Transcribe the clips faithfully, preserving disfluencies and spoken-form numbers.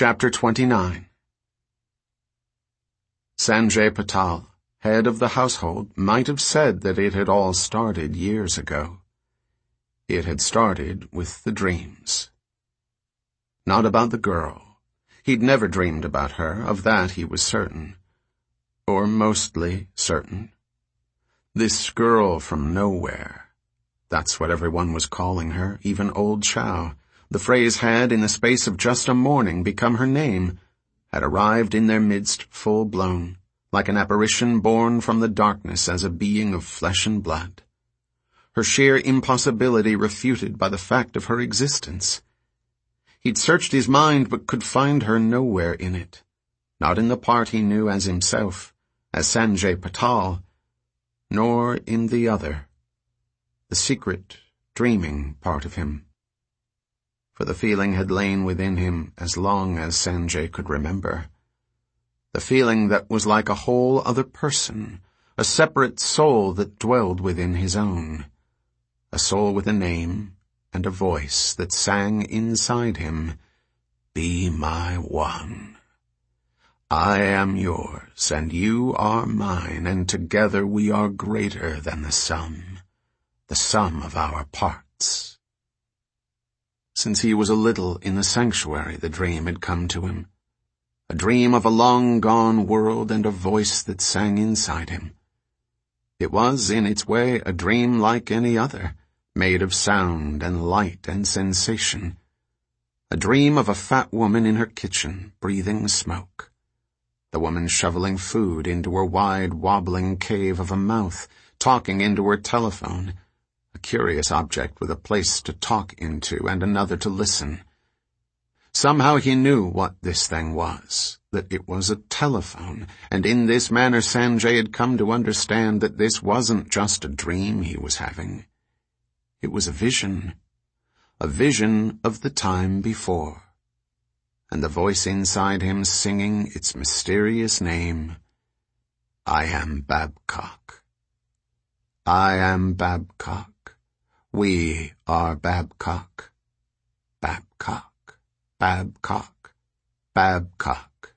Chapter twenty-nine. Sanjay Patal, head of the household, might have said that it had all started years ago. It had started with the dreams. Not about the girl. He'd never dreamed about her, of that he was certain. Or mostly certain. This girl from nowhere. That's what everyone was calling her, even old Chow. The phrase had, in the space of just a morning, become her name, had arrived in their midst full-blown, like an apparition born from the darkness as a being of flesh and blood. Her sheer impossibility refuted by the fact of her existence. He'd searched his mind but could find her nowhere in it, not in the part he knew as himself, as Sanjay Patal, nor in the other, the secret, dreaming part of him. For the feeling had lain within him as long as Sanjay could remember. The feeling that was like a whole other person, a separate soul that dwelled within his own. A soul with a name and a voice that sang inside him, "Be my one. I am yours and you are mine, and together we are greater than the sum, the sum of our parts." Since he was a little in the sanctuary, the dream had come to him. A dream of a long-gone world and a voice that sang inside him. It was, in its way, a dream like any other, made of sound and light and sensation. A dream of a fat woman in her kitchen, breathing smoke. The woman shoveling food into her wide, wobbling cave of a mouth, talking into her telephone. A curious object with a place to talk into and another to listen. Somehow he knew what this thing was, that it was a telephone, and in this manner Sanjay had come to understand that this wasn't just a dream he was having. It was a vision, a vision of the time before, and the voice inside him singing its mysterious name, "I am Babcock. I am Babcock. We are Babcock. Babcock. Babcock. Babcock."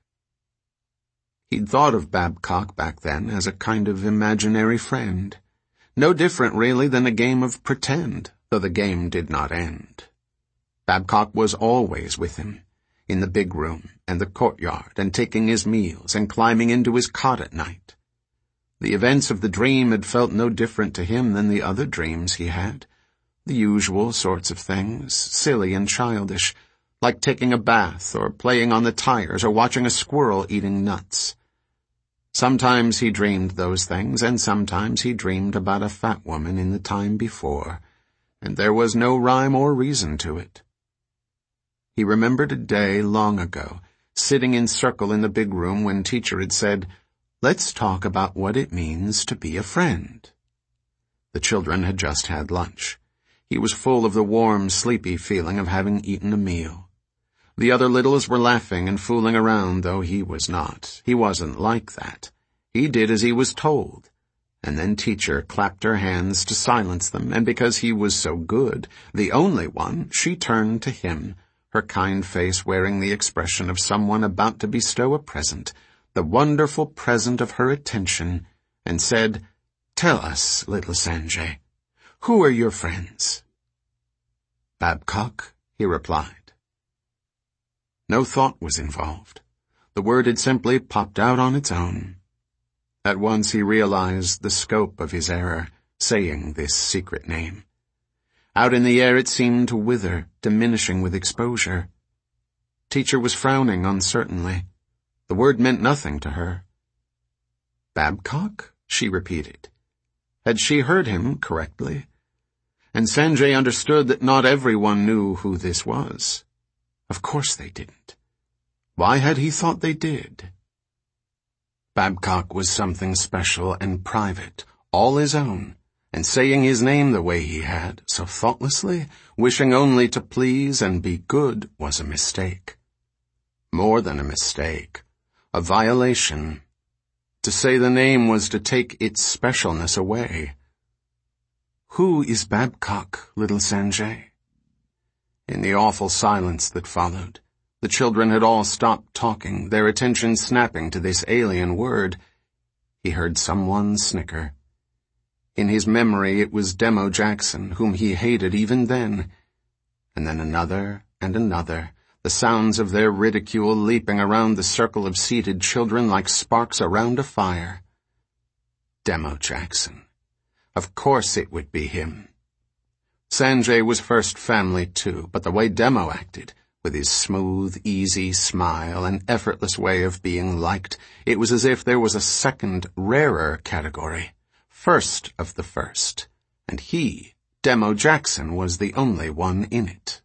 He'd thought of Babcock back then as a kind of imaginary friend. No different, really, than a game of pretend, though the game did not end. Babcock was always with him, in the big room and the courtyard, and taking his meals and climbing into his cot at night. The events of the dream had felt no different to him than the other dreams he had. The usual sorts of things, silly and childish, like taking a bath or playing on the tires or watching a squirrel eating nuts. Sometimes he dreamed those things, and sometimes he dreamed about a fat woman in the time before, and there was no rhyme or reason to it. He remembered a day long ago, sitting in circle in the big room when teacher had said, "Let's talk about what it means to be a friend." The children had just had lunch. He was full of the warm, sleepy feeling of having eaten a meal. The other littles were laughing and fooling around, though he was not. He wasn't like that. He did as he was told. And then teacher clapped her hands to silence them, and because he was so good, the only one, she turned to him, her kind face wearing the expression of someone about to bestow a present, the wonderful present of her attention, and said, "Tell us, little Sanjay, who are your friends?" "Babcock," he replied. No thought was involved. The word had simply popped out on its own. At once he realized the scope of his error, saying this secret name. Out in the air it seemed to wither, diminishing with exposure. Teacher was frowning uncertainly. The word meant nothing to her. "Babcock?" she repeated. Had she heard him correctly? And Sanjay understood that not everyone knew who this was. Of course they didn't. Why had he thought they did? Babcock was something special and private, all his own, and saying his name the way he had, so thoughtlessly, wishing only to please and be good, was a mistake. More than a mistake, a violation. To say the name was to take its specialness away. "Who is Babcock, little Sanjay?" In the awful silence that followed, The children had all stopped talking, their attention snapping to this alien word. He heard someone snicker. In his memory it was Demo Jackson, whom he hated even then. And then another and another, the sounds of their ridicule leaping around the circle of seated children like sparks around a fire. Demo Jackson. Of course it would be him. Sanjay was first family too, but the way Demo acted, with his smooth, easy smile and effortless way of being liked, it was as if there was a second, rarer category, first of the first, and he, Demo Jackson, was the only one in it.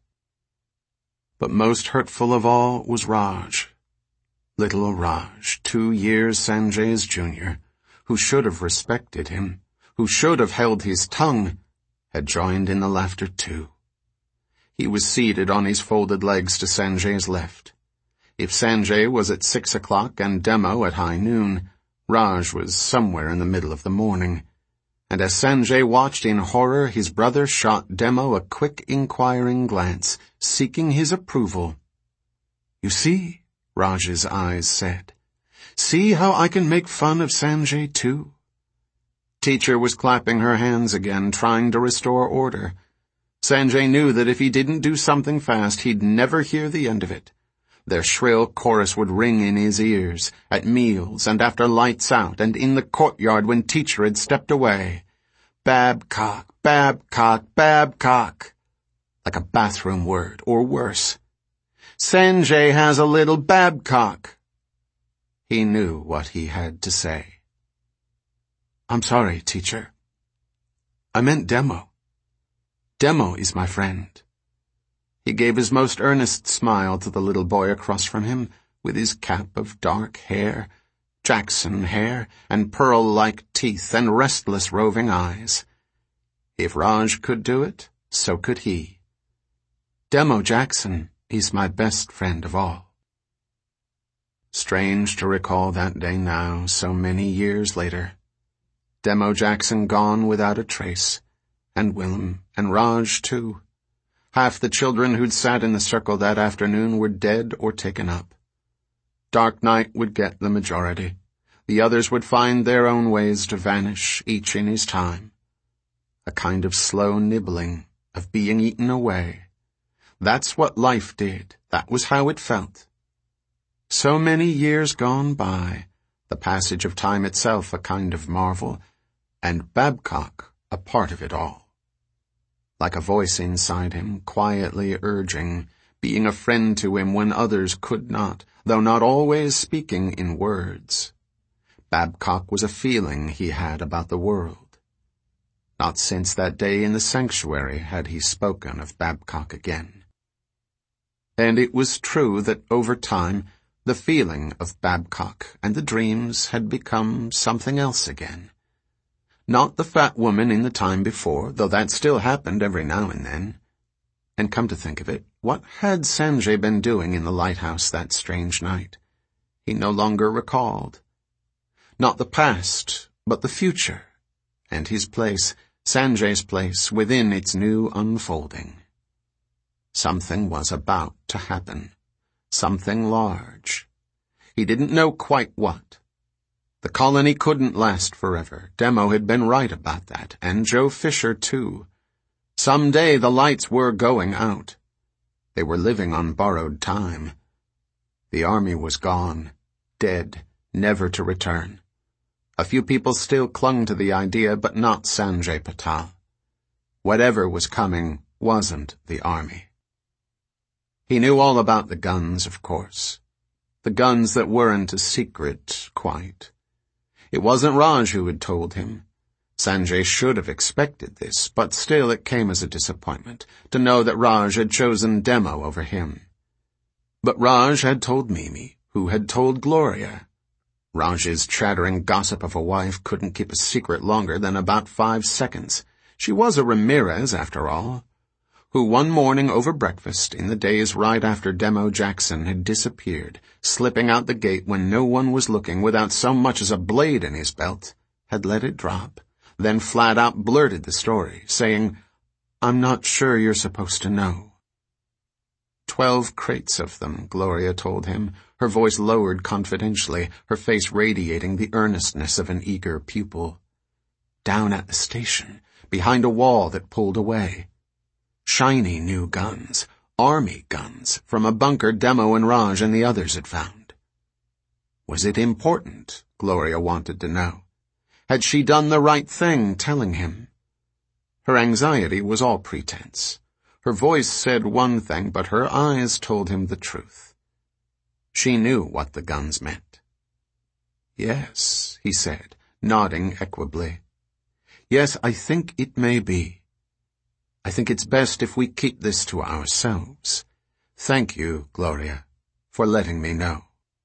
But most hurtful of all was Raj. Little Raj, two years Sanjay's junior, who should have respected him, who should have held his tongue, had joined in the laughter too. He was seated on his folded legs to Sanjay's left. If Sanjay was at six o'clock and Demo at high noon, Raj was somewhere in the middle of the morning. And as Sanjay watched in horror, his brother shot Demo a quick inquiring glance, seeking his approval. "You see," Raj's eyes said. "See how I can make fun of Sanjay too?" Teacher was clapping her hands again, trying to restore order. Sanjay knew that if he didn't do something fast, he'd never hear the end of it. Their shrill chorus would ring in his ears, at meals and after lights out, and in the courtyard when teacher had stepped away. Babcock, Babcock, Babcock. Like a bathroom word, or worse. Sanjay has a little Babcock. He knew what he had to say. "I'm sorry, teacher. I meant Demo. Demo is my friend." He gave his most earnest smile to the little boy across from him, with his cap of dark hair, Jackson hair, and pearl-like teeth and restless roving eyes. If Raj could do it, so could he. Demo Jackson is my best friend of all. Strange to recall that day now, so many years later. Demo Jackson gone without a trace, and Willem, and Raj too. Half the children who'd sat in the circle that afternoon were dead or taken up. Dark night would get the majority. The others would find their own ways to vanish, each in his time. A kind of slow nibbling, of being eaten away. That's what life did. That was how it felt. So many years gone by, the passage of time itself a kind of marvel, and Babcock a part of it all. Like a voice inside him, quietly urging, being a friend to him when others could not, though not always speaking in words. Babcock was a feeling he had about the world. Not since that day in the sanctuary had he spoken of Babcock again. And it was true that over time, the feeling of Babcock and the dreams had become something else again. Not the fat woman in the time before, though that still happened every now and then. And come to think of it, what had Sanjay been doing in the lighthouse that strange night? He no longer recalled. Not the past, but the future, and his place, Sanjay's place, within its new unfolding. Something was about to happen. Something large. He didn't know quite what. The colony couldn't last forever. Demo had been right about that, and Joe Fisher too. Some day the lights were going out. They were living on borrowed time. The army was gone, dead, never to return. A few people still clung to the idea, but not Sanjay Patel. Whatever was coming wasn't the army. He knew all about the guns, of course. The guns that weren't a secret, quite. It wasn't Raj who had told him. Sanjay should have expected this, but still it came as a disappointment to know that Raj had chosen Demo over him. But Raj had told Mimi, who had told Gloria. Raj's chattering gossip of a wife couldn't keep a secret longer than about five seconds. She was a Ramirez, after all, who one morning over breakfast, in the days right after Demo Jackson had disappeared, slipping out the gate when no one was looking without so much as a blade in his belt, had let it drop, then flat out blurted the story, saying, "I'm not sure you're supposed to know." twelve crates of them, Gloria told him, her voice lowered confidentially, her face radiating the earnestness of an eager pupil. Down at the station, behind a wall that pulled away. Shiny new guns, army guns, from a bunker Demo and Raj and the others had found. Was it important? Gloria wanted to know. Had she done the right thing telling him? Her anxiety was all pretense. Her voice said one thing, but her eyes told him the truth. She knew what the guns meant. Yes, he said, nodding equably. Yes, I think it may be. I think it's best if we keep this to ourselves. Thank you, Gloria, for letting me know.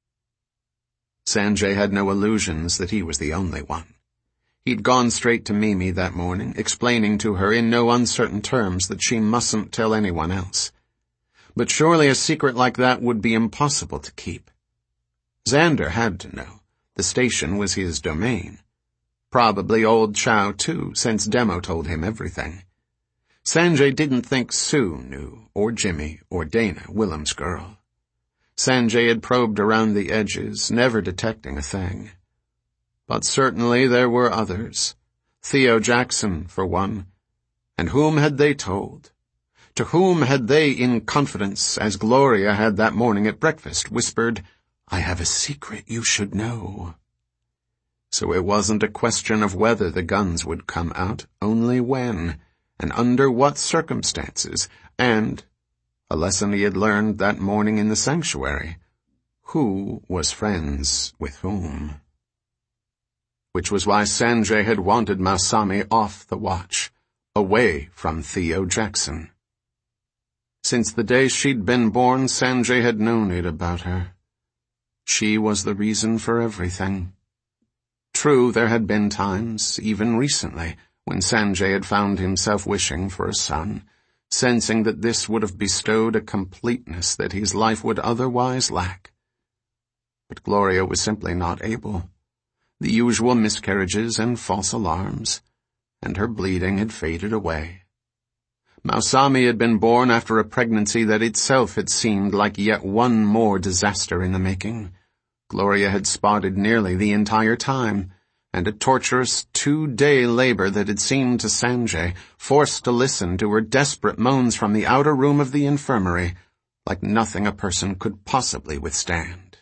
Sanjay had no illusions that he was the only one. He'd gone straight to Mimi that morning, explaining to her in no uncertain terms that she mustn't tell anyone else. But surely a secret like that would be impossible to keep. Xander had to know. The station was his domain. Probably old Chow, too, since Demo told him everything. Sanjay didn't think Sue knew, or Jimmy, or Dana, Willem's girl. Sanjay had probed around the edges, never detecting a thing. But certainly there were others. Theo Jackson, for one. And whom had they told? To whom had they, in confidence, as Gloria had that morning at breakfast, whispered, "I have a secret you should know." So it wasn't a question of whether the guns would come out, only when, and under what circumstances, and, a lesson he had learned that morning in the sanctuary, who was friends with whom. Which was why Sanjay had wanted Mausami off the watch, away from Theo Jackson. Since the day she'd been born, Sanjay had known it about her. She was the reason for everything. True, there had been times, even recently, when Sanjay had found himself wishing for a son, sensing that this would have bestowed a completeness that his life would otherwise lack. But Gloria was simply not able. The usual miscarriages and false alarms, and her bleeding had faded away. Mausami had been born after a pregnancy that itself had seemed like yet one more disaster in the making. Gloria had spotted nearly the entire time, and a torturous two-day labor that had seemed to Sanjay, forced to listen to her desperate moans from the outer room of the infirmary, like nothing a person could possibly withstand.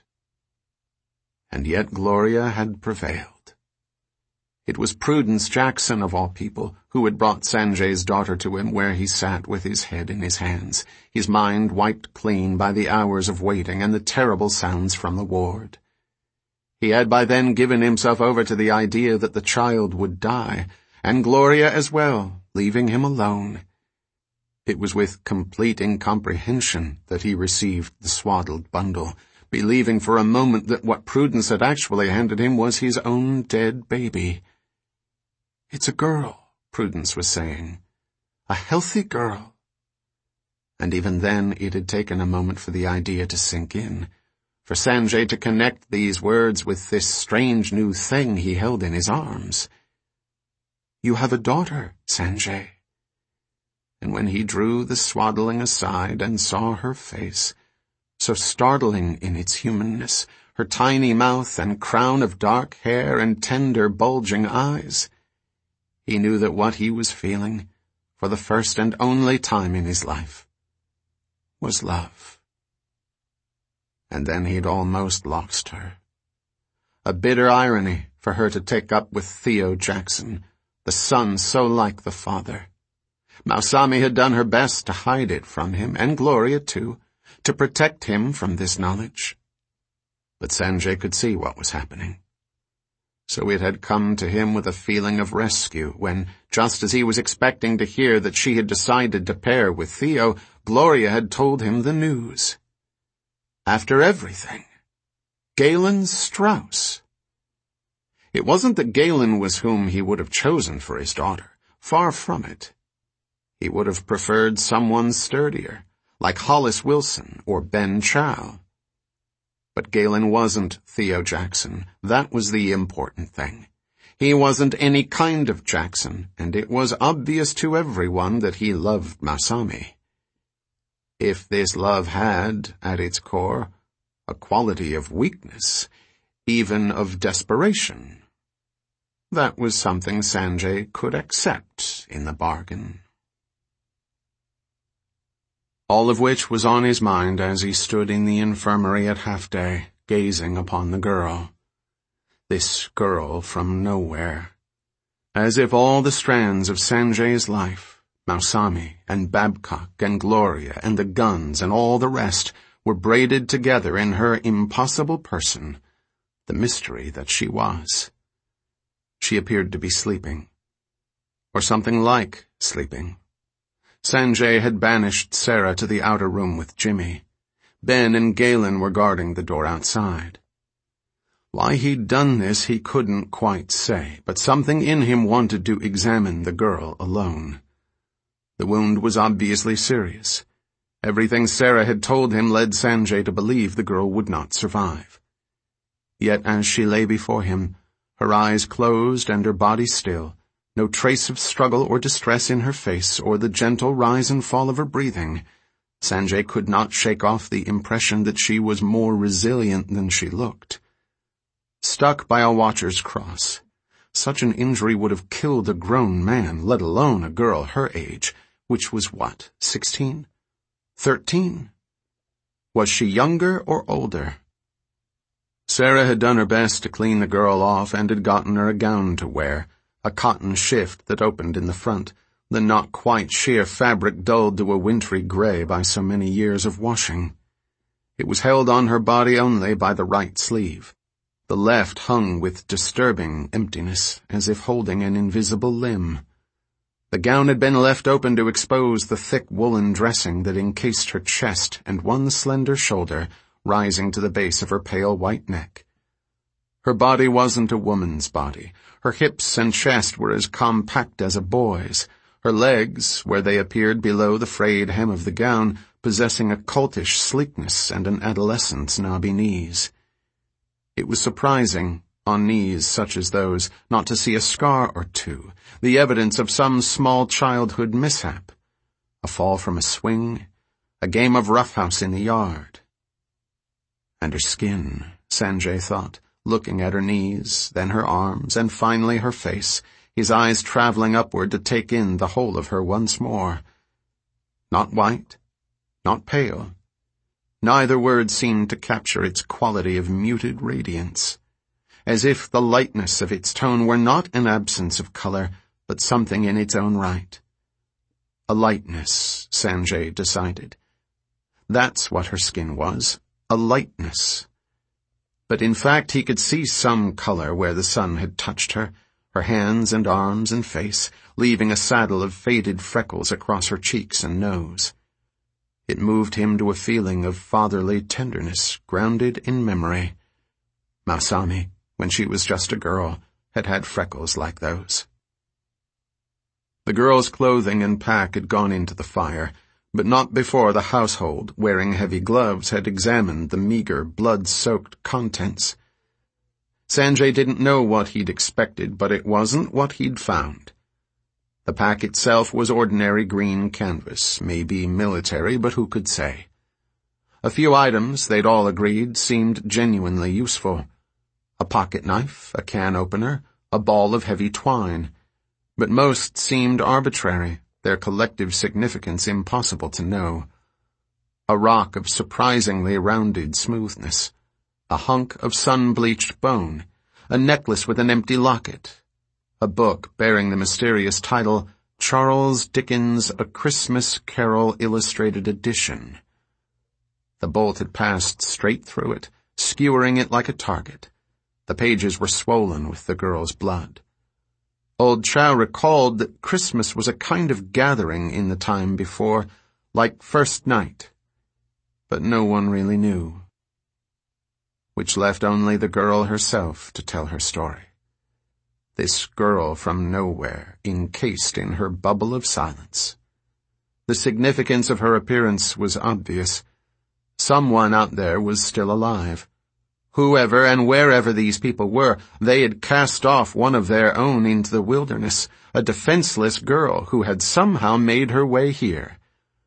And yet Gloria had prevailed. It was Prudence Jackson, of all people, who had brought Sanjay's daughter to him where he sat with his head in his hands, his mind wiped clean by the hours of waiting and the terrible sounds from the ward. He had by then given himself over to the idea that the child would die, and Gloria as well, leaving him alone. It was with complete incomprehension that he received the swaddled bundle, believing for a moment that what Prudence had actually handed him was his own dead baby. "It's a girl," Prudence was saying. "A healthy girl." And even then it had taken a moment for the idea to sink in, for Sanjay to connect these words with this strange new thing he held in his arms. "You have a daughter, Sanjay." And when he drew the swaddling aside and saw her face, so startling in its humanness, her tiny mouth and crown of dark hair and tender bulging eyes, he knew that what he was feeling, for the first and only time in his life, was love. And then he'd almost lost her. A bitter irony for her to take up with Theo Jackson, the son so like the father. Mausami had done her best to hide it from him, and Gloria too, to protect him from this knowledge. But Sanjay could see what was happening. So it had come to him with a feeling of rescue when, just as he was expecting to hear that she had decided to pair with Theo, Gloria had told him the news. After everything, Galen Strauss. It wasn't that Galen was whom he would have chosen for his daughter. Far from it. He would have preferred someone sturdier, like Hollis Wilson or Ben Chow. But Galen wasn't Theo Jackson. That was the important thing. He wasn't any kind of Jackson, and it was obvious to everyone that he loved Mausami. if this love had, at its core, a quality of weakness, even of desperation, that was something Sanjay could accept in the bargain. All of which was on his mind as he stood in the infirmary at half-day, gazing upon the girl. This girl from nowhere. As if all the strands of Sanjay's life, Mausami and Babcock and Gloria and the guns and all the rest, were braided together in her impossible person, the mystery that she was. She appeared to be sleeping. Or something like sleeping. Sanjay had banished Sarah to the outer room with Jimmy. Ben and Galen were guarding the door outside. Why he'd done this he couldn't quite say, but something in him wanted to examine the girl alone. The wound was obviously serious. Everything Sarah had told him led Sanjay to believe the girl would not survive. Yet as she lay before him, her eyes closed and her body still, no trace of struggle or distress in her face or the gentle rise and fall of her breathing, Sanjay could not shake off the impression that she was more resilient than she looked. Stuck by a watcher's cross, such an injury would have killed a grown man, let alone a girl her age, which was what, sixteen? Thirteen? Was she younger or older? Sarah had done her best to clean the girl off and had gotten her a gown to wear, a cotton shift that opened in the front, the not quite sheer fabric dulled to a wintry gray by so many years of washing. It was held on her body only by the right sleeve. The left hung with disturbing emptiness, as if holding an invisible limb. The gown had been left open to expose the thick woolen dressing that encased her chest and one slender shoulder, rising to the base of her pale white neck. Her body wasn't a woman's body. Her hips and chest were as compact as a boy's, her legs, where they appeared below the frayed hem of the gown, possessing a coltish sleekness and an adolescent's knobby knees. It was surprising, on knees such as those, not to see a scar or two, the evidence of some small childhood mishap, a fall from a swing, a game of roughhouse in the yard. And her skin, Sanjay thought, looking at her knees, then her arms, and finally her face, his eyes traveling upward to take in the whole of her once more. Not white, not pale. Neither word seemed to capture its quality of muted radiance, as if the lightness of its tone were not an absence of color, but something in its own right. A lightness, Sanjay decided. That's what her skin was, a lightness. But in fact he could see some color where the sun had touched her, her hands and arms and face, leaving a saddle of faded freckles across her cheeks and nose. It moved him to a feeling of fatherly tenderness grounded in memory. Mausami, when she was just a girl, had had freckles like those. The girl's clothing and pack had gone into the fire, but not before the household, wearing heavy gloves, had examined the meager, blood-soaked contents. Sanjay didn't know what he'd expected, but it wasn't what he'd found. The pack itself was ordinary green canvas, maybe military, but who could say? A few items, they'd all agreed, seemed genuinely useful. A pocket knife, a can opener, a ball of heavy twine. But most seemed arbitrary, their collective significance impossible to know. A rock of surprisingly rounded smoothness. A hunk of sun-bleached bone. A necklace with an empty locket. A book bearing the mysterious title, Charles Dickens' A Christmas Carol Illustrated Edition. The bolt had passed straight through it, skewering it like a target. The pages were swollen with the girl's blood. Old Chow recalled that Christmas was a kind of gathering in the time before, like first night. But no one really knew. Which left only the girl herself to tell her story. This girl from nowhere, encased in her bubble of silence. The significance of her appearance was obvious. Someone out there was still alive. Whoever and wherever these people were, they had cast off one of their own into the wilderness, a defenseless girl who had somehow made her way here.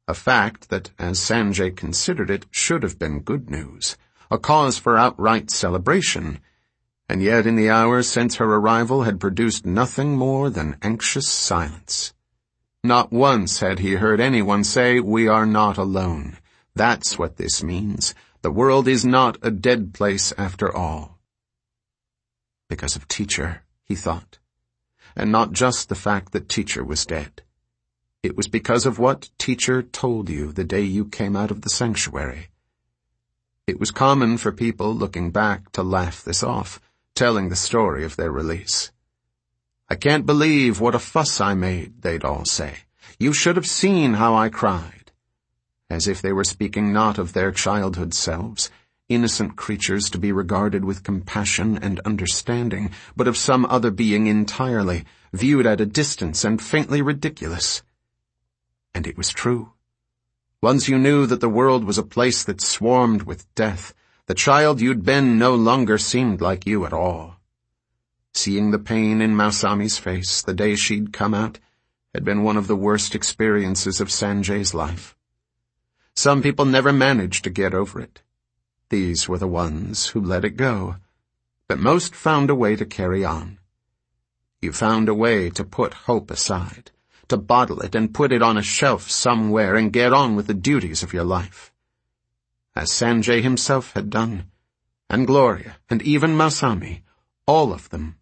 A fact that, as Sanjay considered it, should have been good news, a cause for outright celebration, and yet in the hours since her arrival had produced nothing more than anxious silence. Not once had he heard anyone say, "We are not alone. That's what this means. The world is not a dead place after all." Because of Teacher, he thought, and not just the fact that Teacher was dead. It was because of what Teacher told you the day you came out of the sanctuary. It was common for people looking back to laugh this off, telling the story of their release. "I can't believe what a fuss I made," they'd all say. "You should have seen how I cried." As if they were speaking not of their childhood selves, innocent creatures to be regarded with compassion and understanding, but of some other being entirely, viewed at a distance and faintly ridiculous. And it was true. Once you knew that the world was a place that swarmed with death, the child you'd been no longer seemed like you at all. Seeing the pain in Mausami's face the day she'd come out had been one of the worst experiences of Sanjay's life. Some people never managed to get over it. These were the ones who let it go, but most found a way to carry on. You found a way to put hope aside, to bottle it and put it on a shelf somewhere and get on with the duties of your life. As Sanjay himself had done, and Gloria, and even Mausami, all of them.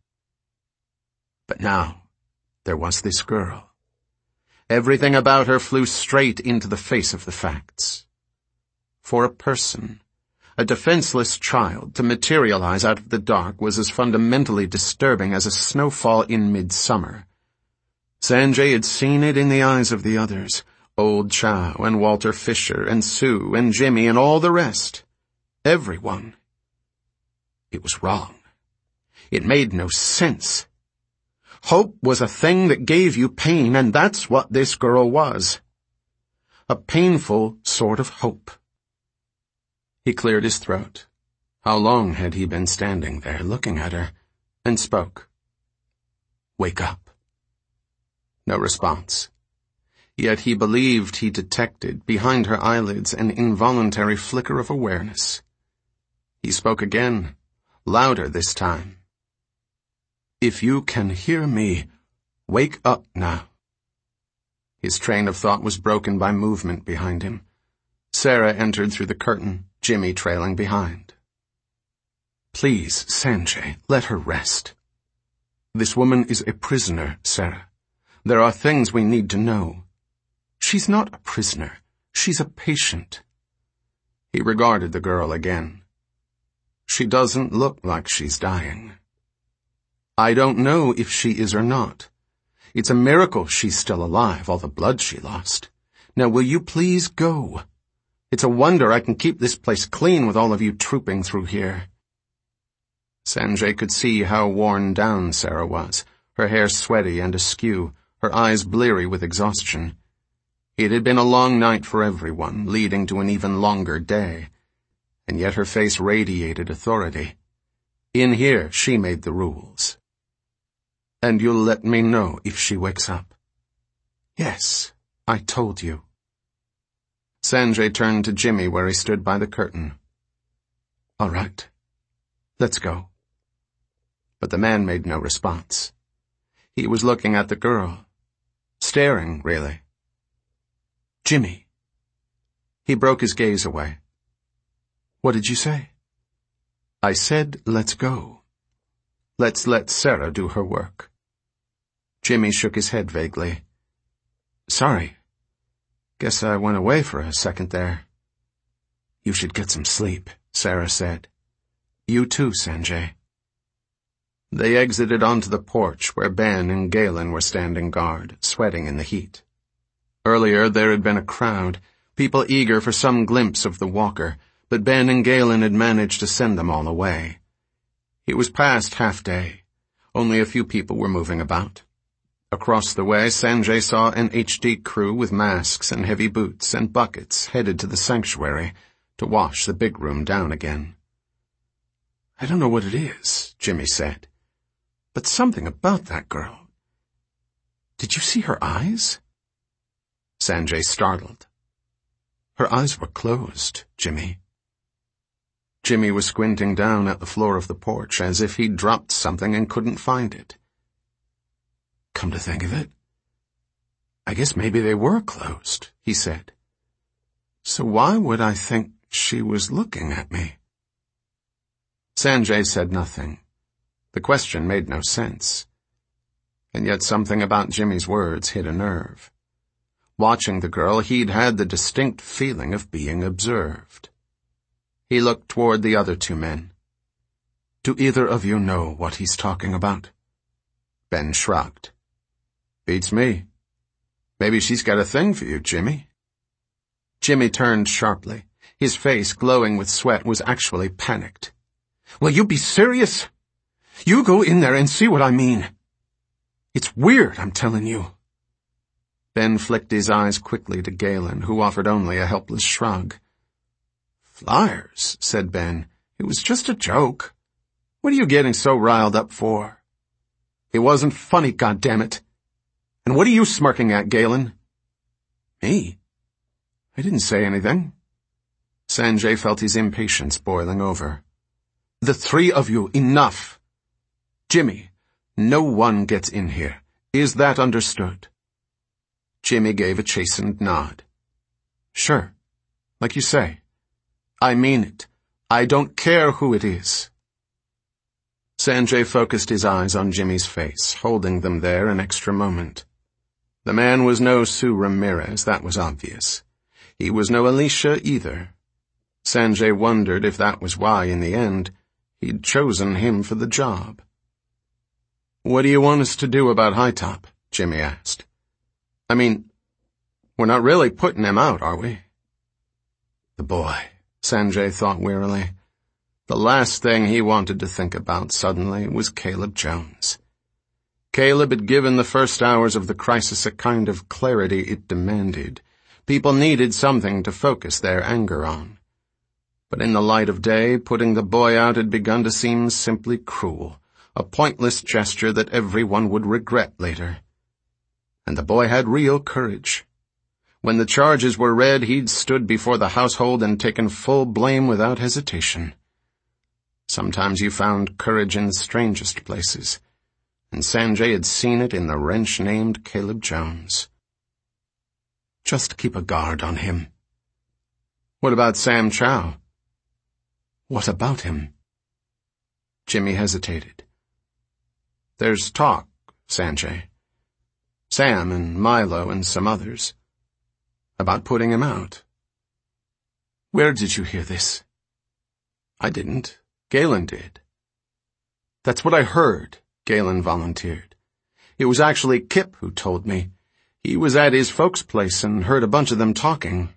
But now, there was this girl. Everything about her flew straight into the face of the facts. For a person, a defenseless child, to materialize out of the dark was as fundamentally disturbing as a snowfall in midsummer. Sanjay had seen it in the eyes of the others, Old Chow and Walter Fisher and Sue and Jimmy and all the rest. Everyone. It was wrong. It made no sense. Hope was a thing that gave you pain, and that's what this girl was. A painful sort of hope. He cleared his throat. How long had he been standing there looking at her, and spoke. "Wake up." No response. Yet he believed he detected behind her eyelids an involuntary flicker of awareness. He spoke again, louder this time. "If you can hear me, wake up now." His train of thought was broken by movement behind him. Sarah entered through the curtain, Jimmy trailing behind. "Please, Sanjay, let her rest. This woman is a prisoner, Sarah. There are things we need to know. She's not a prisoner. She's a patient." He regarded the girl again. "She doesn't look like she's dying. I don't know if she is or not. It's a miracle she's still alive, all the blood she lost. Now will you please go? It's a wonder I can keep this place clean with all of you trooping through here." Sanjay could see how worn down Sarah was, her hair sweaty and askew, her eyes bleary with exhaustion. It had been a long night for everyone, leading to an even longer day, and yet her face radiated authority. In here, she made the rules. "And you'll let me know if she wakes up?" "Yes, I told you." Sanjay turned to Jimmy where he stood by the curtain. "All right, let's go." But the man made no response. He was looking at the girl. Staring, really. "Jimmy." He broke his gaze away. "What did you say?" "I said, let's go. Let's let Sarah do her work." Jimmy shook his head vaguely. "Sorry. Guess I went away for a second there." "You should get some sleep," Sarah said. "You too, Sanjay." They exited onto the porch where Ben and Galen were standing guard, sweating in the heat. Earlier there had been a crowd, people eager for some glimpse of the walker, but Ben and Galen had managed to send them all away. It was past half-day. Only a few people were moving about. Across the way, Sanjay saw an H D crew with masks and heavy boots and buckets headed to the sanctuary to wash the big room down again. "I don't know what it is," Jimmy said, "but something about that girl. Did you see her eyes?" Sanjay startled. Her eyes were closed, Jimmy. Jimmy was squinting down at the floor of the porch as if he'd dropped something and couldn't find it. Come to think of it, I guess maybe they were closed, he said. So why would I think she was looking at me? Sanjay said nothing. The question made no sense. And yet something about Jimmy's words hit a nerve. Watching the girl, he'd had the distinct feeling of being observed. He looked toward the other two men. Do either of you know what he's talking about? Ben shrugged. Beats me. Maybe she's got a thing for you, Jimmy. Jimmy turned sharply. His face, glowing with sweat, was actually panicked. Will you be serious? You go in there and see what I mean. It's weird, I'm telling you. Ben flicked his eyes quickly to Galen, who offered only a helpless shrug. Flyers, said Ben. It was just a joke. What are you getting so riled up for? It wasn't funny, goddammit. And what are you smirking at, Galen? Me? I didn't say anything. Sanjay felt his impatience boiling over. The three of you, enough. Jimmy, no one gets in here. Is that understood? Jimmy gave a chastened nod. Sure, like you say. I mean it. I don't care who it is. Sanjay focused his eyes on Jimmy's face, holding them there an extra moment. The man was no Sue Ramirez, that was obvious. He was no Alicia either. Sanjay wondered if that was why, in the end, he'd chosen him for the job. What do you want us to do about Hightop? Jimmy asked. I mean, we're not really putting him out, are we? The boy, Sanjay thought wearily. The last thing he wanted to think about suddenly was Caleb Jones. Caleb had given the first hours of the crisis a kind of clarity it demanded. People needed something to focus their anger on. But in the light of day, putting the boy out had begun to seem simply cruel, a pointless gesture that everyone would regret later. And the boy had real courage. When the charges were read, he'd stood before the household and taken full blame without hesitation. Sometimes you found courage in the strangest places, and Sanjay had seen it in the wrench named Caleb Jones. Just keep a guard on him. What about Sam Chow? What about him? Jimmy hesitated. There's talk, Sanjay. Sam and Milo and some others. About putting him out. Where did you hear this? I didn't. Galen did. That's what I heard, Galen volunteered. It was actually Kip who told me. He was at his folks' place and heard a bunch of them talking.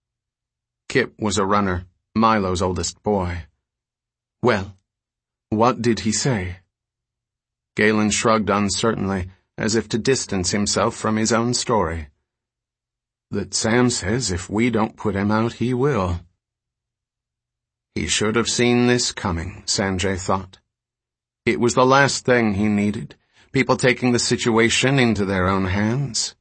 Kip was a runner, Milo's oldest boy. Well, what did he say? Galen shrugged uncertainly, as if to distance himself from his own story. That Sam says if we don't put him out, he will. He should have seen this coming, Sanjay thought. It was the last thing he needed, people taking the situation into their own hands.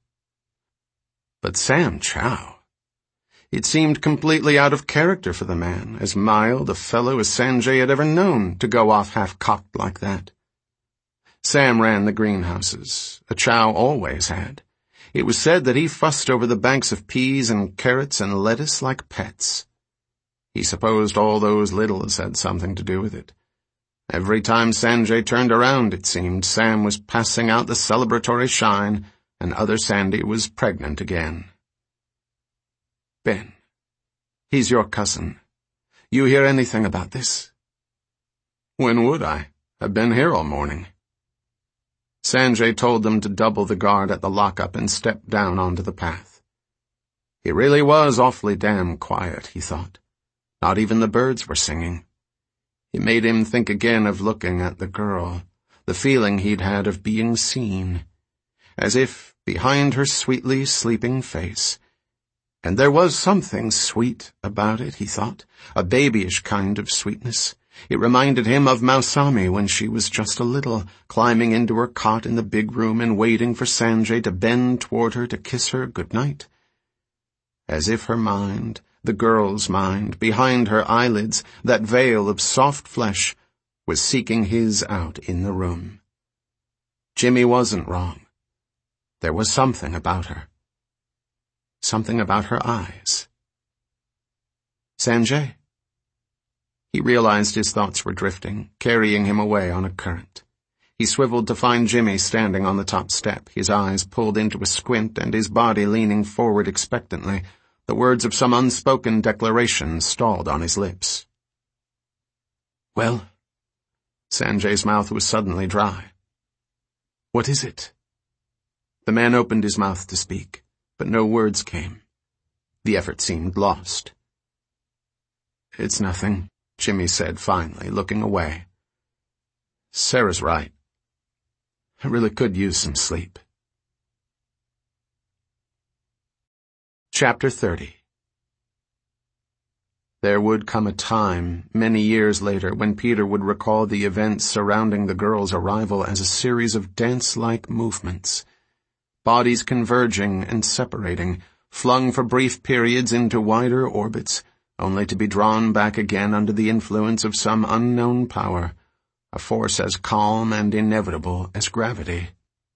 But Sam Chow. It seemed completely out of character for the man, as mild a fellow as Sanjay had ever known, to go off half-cocked like that. Sam ran the greenhouses. A Chow always had. It was said that he fussed over the banks of peas and carrots and lettuce like pets. He supposed all those littles had something to do with it. Every time Sanjay turned around, it seemed, Sam was passing out the celebratory shine, and other Sandy was pregnant again. Ben, he's your cousin. You hear anything about this? When would I? I've been here all morning. Sanjay told them to double the guard at the lockup and step down onto the path. It really was awfully damn quiet, he thought. Not even the birds were singing. It made him think again of looking at the girl, the feeling he'd had of being seen, as if behind her sweetly sleeping face. And there was something sweet about it, he thought, a babyish kind of sweetness. It reminded him of Mausami when she was just a little, climbing into her cot in the big room and waiting for Sanjay to bend toward her to kiss her good night. As if her mind, the girl's mind, behind her eyelids, that veil of soft flesh, was seeking his out in the room. Jimmy wasn't wrong. There was something about her. Something about her eyes. Sanjay? He realized his thoughts were drifting, carrying him away on a current. He swiveled to find Jimmy standing on the top step, his eyes pulled into a squint and his body leaning forward expectantly, the words of some unspoken declaration stalled on his lips. Well? Sanjay's mouth was suddenly dry. What is it? The man opened his mouth to speak, but no words came. The effort seemed lost. It's nothing, Jimmy said finally, looking away. Sarah's right. I really could use some sleep. Chapter thirty. There would come a time, many years later, when Peter would recall the events surrounding the girl's arrival as a series of dance-like movements. Bodies converging and separating, flung for brief periods into wider orbits, only to be drawn back again under the influence of some unknown power, a force as calm and inevitable as gravity.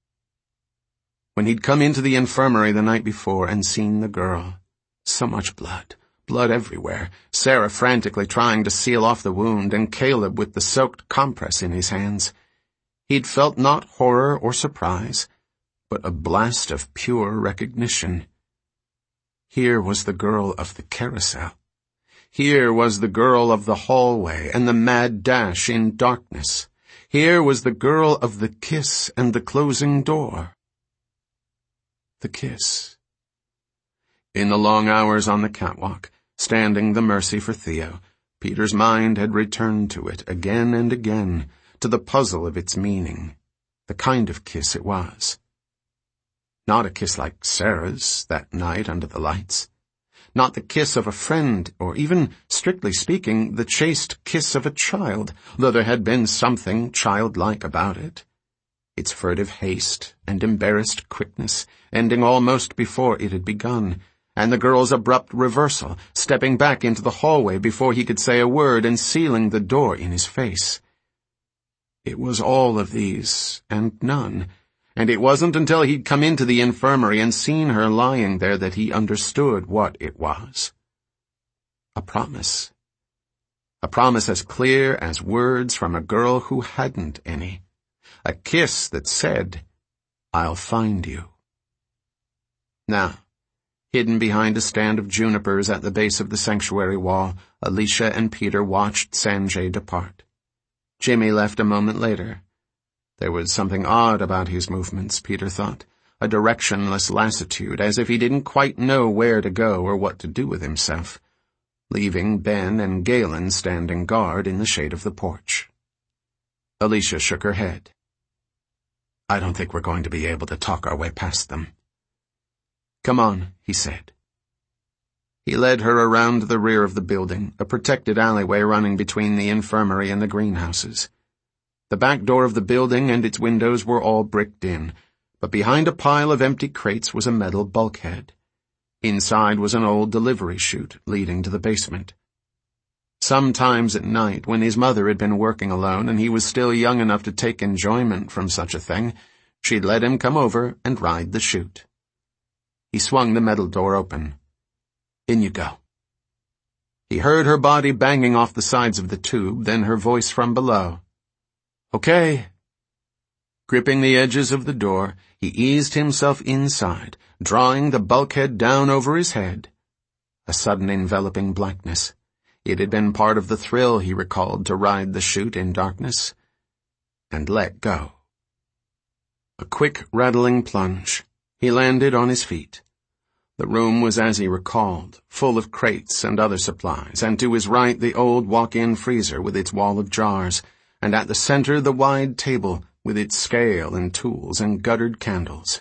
When he'd come into the infirmary the night before and seen the girl, so much blood, blood everywhere, Sarah frantically trying to seal off the wound and Caleb with the soaked compress in his hands, he'd felt not horror or surprise, but a blast of pure recognition. Here was the girl of the carousel. Here was the girl of the hallway and the mad dash in darkness. Here was the girl of the kiss and the closing door. The kiss. In the long hours on the catwalk, standing the mercy for Theo, Peter's mind had returned to it again and again, to the puzzle of its meaning, the kind of kiss it was. Not a kiss like Sarah's that night under the lights. Not the kiss of a friend, or even, strictly speaking, the chaste kiss of a child, though there had been something childlike about it. Its furtive haste and embarrassed quickness, ending almost before it had begun, and the girl's abrupt reversal, stepping back into the hallway before he could say a word and sealing the door in his face. It was all of these, and none. And it wasn't until he'd come into the infirmary and seen her lying there that he understood what it was. A promise. A promise as clear as words from a girl who hadn't any. A kiss that said, I'll find you. Now, hidden behind a stand of junipers at the base of the sanctuary wall, Alicia and Peter watched Sanjay depart. Jimmy left a moment later. There was something odd about his movements, Peter thought, a directionless lassitude, as if he didn't quite know where to go or what to do with himself, leaving Ben and Galen standing guard in the shade of the porch. Alicia shook her head. I don't think we're going to be able to talk our way past them. Come on, he said. He led her around the rear of the building, a protected alleyway running between the infirmary and the greenhouses. The back door of the building and its windows were all bricked in, but behind a pile of empty crates was a metal bulkhead. Inside was an old delivery chute leading to the basement. Sometimes at night, when his mother had been working alone and he was still young enough to take enjoyment from such a thing, she'd let him come over and ride the chute. He swung the metal door open. In you go. He heard her body banging off the sides of the tube, then her voice from below. Okay. Gripping the edges of the door, he eased himself inside, drawing the bulkhead down over his head. A sudden enveloping blackness. It had been part of the thrill he recalled to ride the chute in darkness. And let go. A quick, rattling plunge. He landed on his feet. The room was as he recalled, full of crates and other supplies, and to his right the old walk-in freezer with its wall of jars, and at the center the wide table with its scale and tools and guttered candles.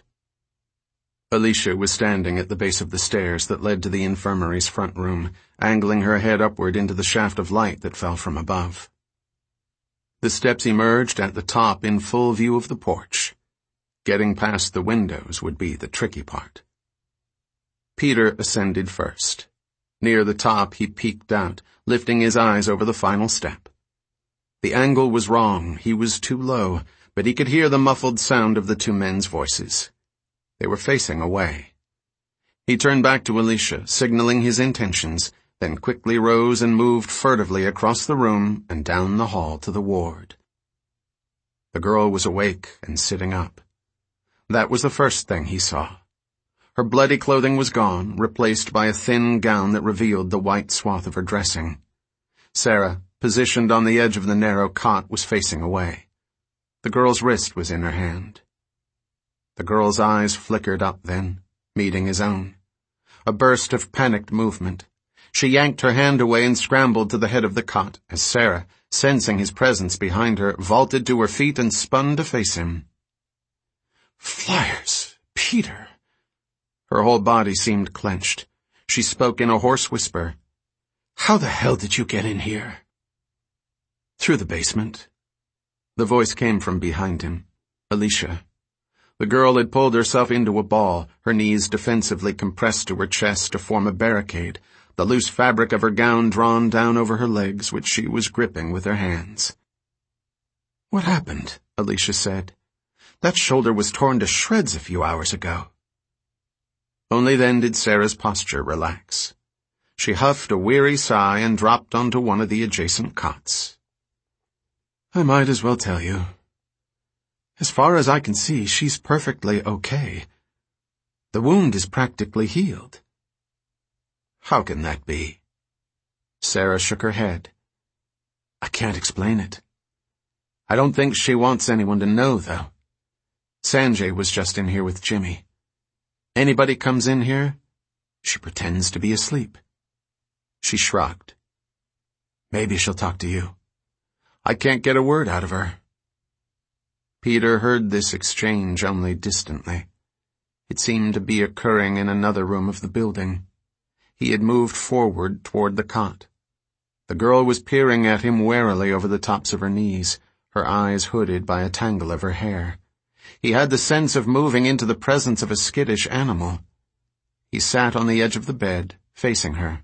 Alicia was standing at the base of the stairs that led to the infirmary's front room, angling her head upward into the shaft of light that fell from above. The steps emerged at the top in full view of the porch. Getting past the windows would be the tricky part. Peter ascended first. Near the top, he peeked out, lifting his eyes over the final step. The angle was wrong. He was too low, but he could hear the muffled sound of the two men's voices. They were facing away. He turned back to Alicia, signaling his intentions, then quickly rose and moved furtively across the room and down the hall to the ward. The girl was awake and sitting up. That was the first thing he saw. Her bloody clothing was gone, replaced by a thin gown that revealed the white swath of her dressing. Sarah, positioned on the edge of the narrow cot, was facing away. The girl's wrist was in her hand. The girl's eyes flickered up then, meeting his own. A burst of panicked movement. She yanked her hand away and scrambled to the head of the cot as Sarah, sensing his presence behind her, vaulted to her feet and spun to face him. Flyers! Peter! Her whole body seemed clenched. She spoke in a hoarse whisper. How the hell did you get in here? Through the basement. The voice came from behind him. Alicia. The girl had pulled herself into a ball, her knees defensively compressed to her chest to form a barricade, the loose fabric of her gown drawn down over her legs, which she was gripping with her hands. What happened? Alicia said. That shoulder was torn to shreds a few hours ago. Only then did Sarah's posture relax. She huffed a weary sigh and dropped onto one of the adjacent cots. I might as well tell you. As far as I can see, she's perfectly okay. The wound is practically healed. How can that be? Sarah shook her head. I can't explain it. I don't think she wants anyone to know, though. Sanjay was just in here with Jimmy. Anybody comes in here, she pretends to be asleep. She shrugged. Maybe she'll talk to you. I can't get a word out of her. Peter heard this exchange only distantly. It seemed to be occurring in another room of the building. He had moved forward toward the cot. The girl was peering at him warily over the tops of her knees, her eyes hooded by a tangle of her hair. He had the sense of moving into the presence of a skittish animal. He sat on the edge of the bed, facing her.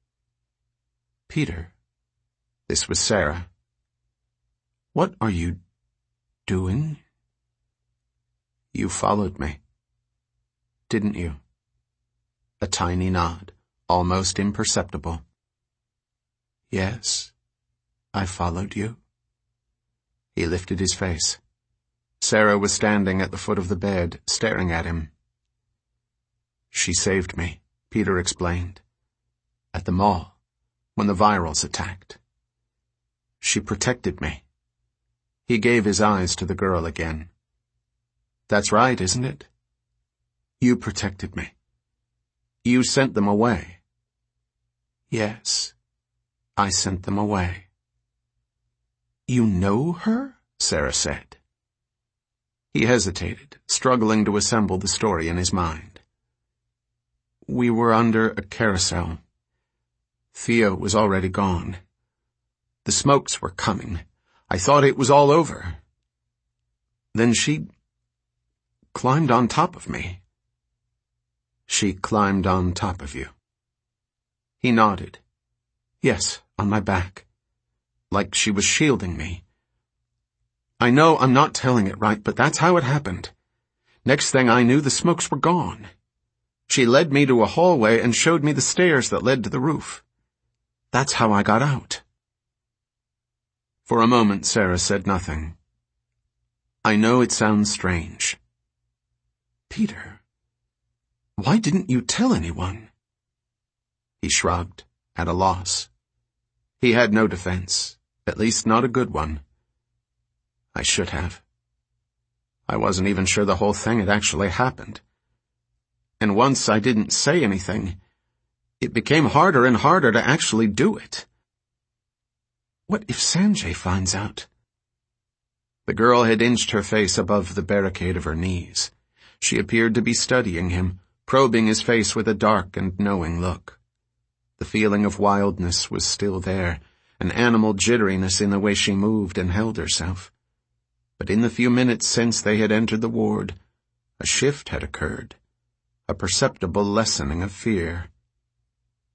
Peter. This was Sarah. What are you doing? You followed me. Didn't you? A tiny nod, almost imperceptible. Yes, I followed you. He lifted his face. Sarah was standing at the foot of the bed, staring at him. She saved me, Peter explained. At the mall, when the virals attacked. She protected me. He gave his eyes to the girl again. That's right, isn't it? You protected me. You sent them away. Yes, I sent them away. You know her? Sarah said. He hesitated, struggling to assemble the story in his mind. We were under a carousel. Theo was already gone. The smokes were coming. I thought it was all over. Then she climbed on top of me. She climbed on top of you. He nodded. Yes, on my back. Like she was shielding me. I know I'm not telling it right, but that's how it happened. Next thing I knew, the smokes were gone. She led me to a hallway and showed me the stairs that led to the roof. That's how I got out. For a moment, Sarah said nothing. I know it sounds strange. Peter, why didn't you tell anyone? He shrugged, at a loss. He had no defense, at least not a good one. I should have. I wasn't even sure the whole thing had actually happened. And once I didn't say anything, it became harder and harder to actually do it. What if Sanjay finds out? The girl had inched her face above the barricade of her knees. She appeared to be studying him, probing his face with a dark and knowing look. The feeling of wildness was still there, an animal jitteriness in the way she moved and held herself. But in the few minutes since they had entered the ward, a shift had occurred, a perceptible lessening of fear.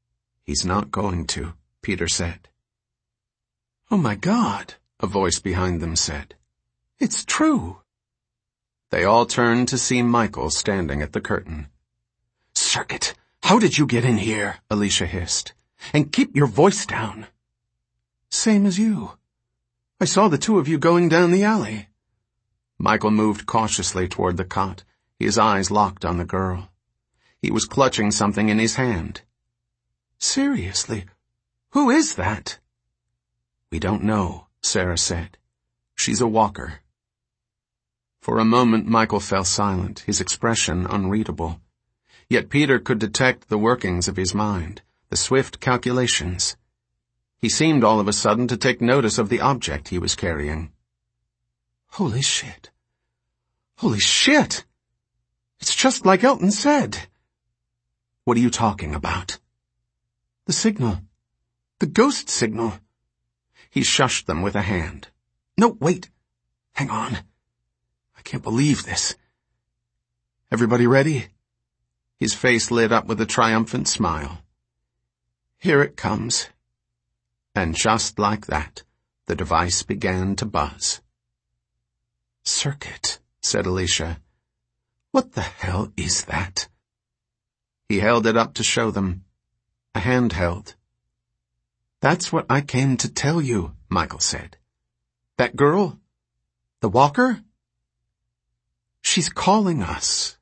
He's not going to, Peter said. "Oh my God," a voice behind them said. "It's true." They all turned to see Michael standing at the curtain. "Circuit, how did you get in here?" Alicia hissed. "And keep your voice down." "Same as you. I saw the two of you going down the alley." Michael moved cautiously toward the cot, his eyes locked on the girl. He was clutching something in his hand. "Seriously, who is that?" "We don't know," Sarah said. "She's a walker." For a moment Michael fell silent, his expression unreadable. Yet Peter could detect the workings of his mind, the swift calculations. He seemed all of a sudden to take notice of the object he was carrying. "Holy shit. Holy shit! It's just like Elton said." "What are you talking about?" "The signal. The ghost signal." He shushed them with a hand. "No, wait. Hang on. I can't believe this. Everybody ready?" His face lit up with a triumphant smile. "Here it comes." And just like that, the device began to buzz. "Circuit," said Alicia. "What the hell is that?" He held it up to show them. A handheld. "That's what I came to tell you," Michael said. "That girl? The walker? She's calling us."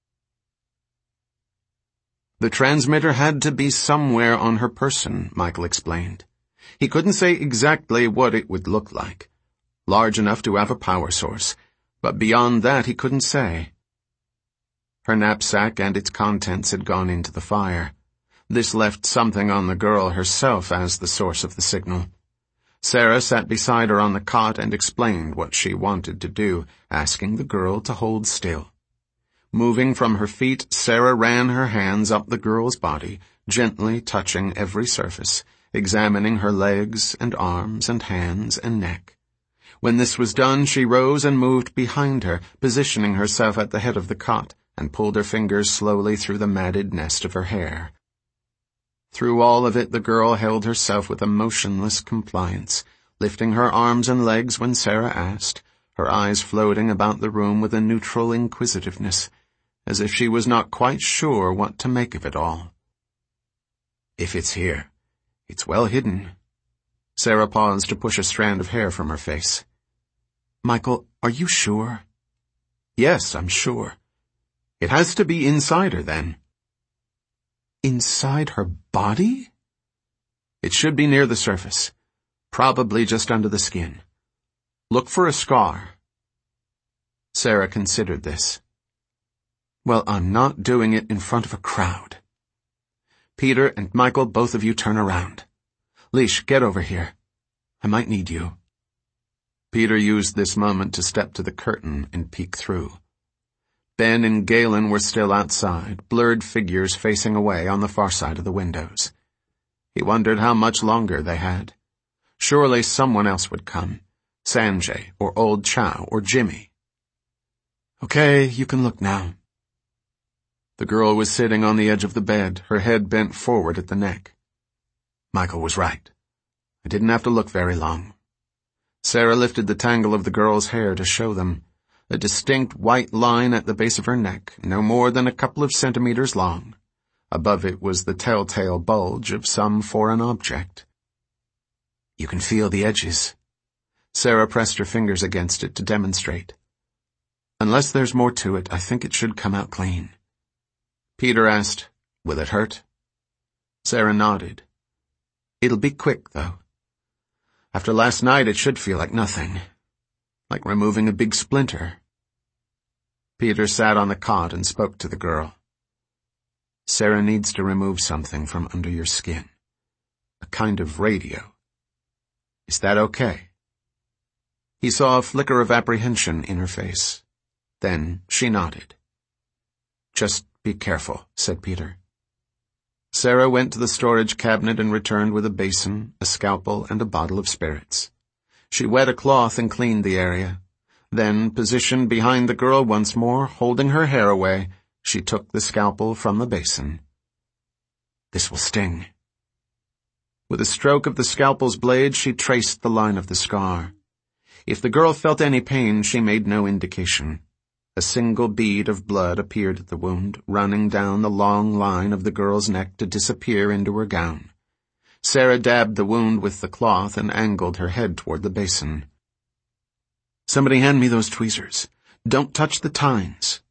The transmitter had to be somewhere on her person, Michael explained. He couldn't say exactly what it would look like. Large enough to have a power source, but beyond that he couldn't say. Her knapsack and its contents had gone into the fire. This left something on the girl herself as the source of the signal. Sarah sat beside her on the cot and explained what she wanted to do, asking the girl to hold still. Moving from her feet, Sarah ran her hands up the girl's body, gently touching every surface, examining her legs and arms and hands and neck. When this was done, she rose and moved behind her, positioning herself at the head of the cot, and pulled her fingers slowly through the matted nest of her hair. Through all of it, the girl held herself with a motionless compliance, lifting her arms and legs when Sarah asked, her eyes floating about the room with a neutral inquisitiveness, as if she was not quite sure what to make of it all. "If it's here, it's well hidden." Sarah paused to push a strand of hair from her face. "Michael, are you sure?" "Yes, I'm sure. It has to be inside her, then." "Inside her body?" "It should be near the surface. Probably just under the skin. Look for a scar." Sarah considered this. "Well, I'm not doing it in front of a crowd. Peter and Michael, both of you turn around. Leash, get over here. I might need you." Peter used this moment to step to the curtain and peek through. Ben and Galen were still outside, blurred figures facing away on the far side of the windows. He wondered how much longer they had. Surely someone else would come. Sanjay, or Old Chow, or Jimmy. "Okay, you can look now." The girl was sitting on the edge of the bed, her head bent forward at the neck. Michael was right. I didn't have to look very long. Sarah lifted the tangle of the girl's hair to show them. A distinct white line at the base of her neck, no more than a couple of centimeters long. Above it was the telltale bulge of some foreign object. "You can feel the edges." Sarah pressed her fingers against it to demonstrate. "Unless there's more to it, I think it should come out clean." Peter asked, "Will it hurt?" Sarah nodded. "It'll be quick, though. After last night, it should feel like nothing. Like removing a big splinter." Peter sat on the cot and spoke to the girl. "Sarah needs to remove something from under your skin. A kind of radio. Is that okay?" He saw a flicker of apprehension in her face. Then she nodded. "Just be careful," said Peter. Sarah went to the storage cabinet and returned with a basin, a scalpel, and a bottle of spirits. She wet a cloth and cleaned the area. Then, positioned behind the girl once more, holding her hair away, she took the scalpel from the basin. "This will sting." With a stroke of the scalpel's blade, she traced the line of the scar. If the girl felt any pain, she made no indication. A single bead of blood appeared at the wound, running down the long line of the girl's neck to disappear into her gown. Sarah dabbed the wound with the cloth and angled her head toward the basin. "Somebody hand me those tweezers. Don't touch the tines."